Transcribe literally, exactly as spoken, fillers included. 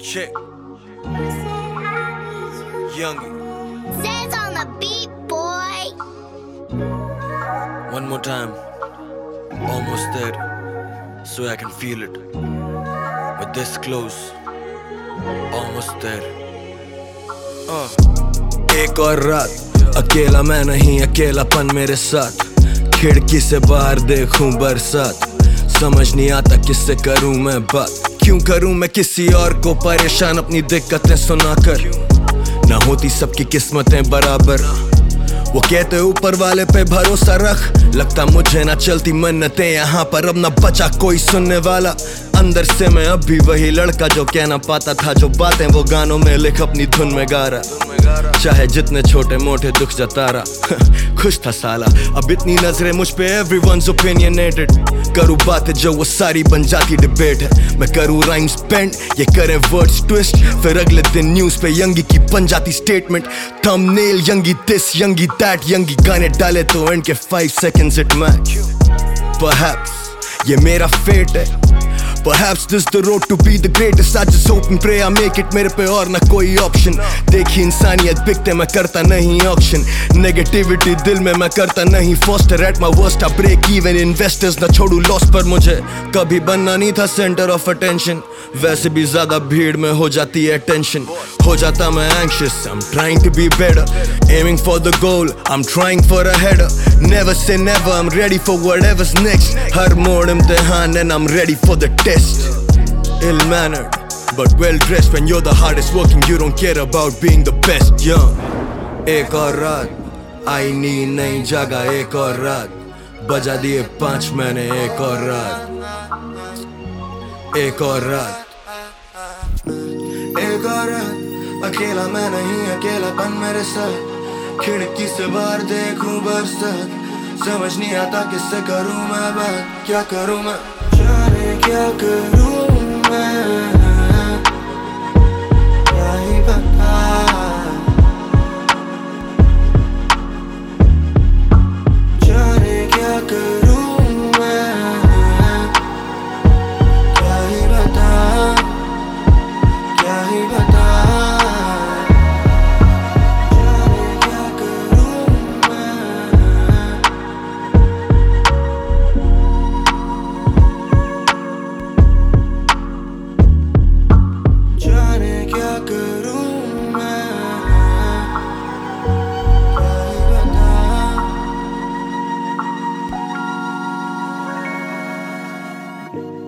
Check. Youngie. Says on the beat, boy. One more time. Almost there. So I can feel it. But this close. Almost there. Uh. एक और रात अकेला मैं नहीं, अकेलापन मेरे साथ। खिड़की से बाहर देखूं बरसात, समझ नहीं आता किससे करूं मैं बात। क्यों करूं मैं किसी और को परेशान अपनी दिक्कतें सुनाकर। ना होती सबकी किस्मतें बराबर, वो कहते ऊपर वाले पे भरोसा रख। लगता मुझे ना चलती मन्नतें यहाँ पर, अब ना बचा कोई सुनने वाला। अंदर से मैं अब भी वही लड़का जो कहना पाता था, जो बातें वो गानों में लिख अपनी धुन में गा रहा। चाहे जितने छोटे मोटे दुख जता रहा, खुश था साला। अब इतनी नजरें मुझ पे, everyone's opinionated। करूँ बातें जो वो सारी बन जाती डिबेट है। मैं करूँ राइम्स पेंट, ये करें वर्ड्स ट्विस्ट, फिर अगले दिन न्यूज़ पे यंगी की बन जाती स्टेटमेंट। थंबनेल यंगी दिस यंगी दैट, यंगी गाने डाले तो एंड के five seconds it match. Perhaps ये मेरा फेट है, Perhaps this the road to be the greatest। I just hope and pray I make it, मेरे पे और ना कोई ऑप्शन। देखी इंसानियत बिकते मैं करता नहीं ऑक्शन, नेगेटिविटी दिल में मैं करता नहीं foster. At my worst I break even, investors ना छोड़ू लॉस पर। मुझे कभी बनना नहीं था सेंटर ऑफ अटेंशन, वैसे भी ज्यादा भीड़ में हो जाती है टेंशन। हो जाता मैं anxious, I'm trying to be better, aiming for the goal, I'm trying for a header। Never say never, I'm ready for whatever's next। हर मोड़ इम्तिहान and I'm ready for the test। Ill-mannered, but well-dressed। When you're the hardest working, you don't care about being the best। Young, एक और रात आई नींद नहीं जागा, एक और रात बजा दिए पांच मैंने, एक और रात, एक और रात, एक और रात अकेला मैं नहीं, अकेलापन मेरे साथ। खिड़की से बाहर देखूं बरसात, समझ नहीं आता किससे करूं मैं बात। क्या करूं मैं, जाने क्या करूं मैं, क्या ही बता। जाने क्या करूं मैं, क्या ही बता, क्या ही बता। Thank you.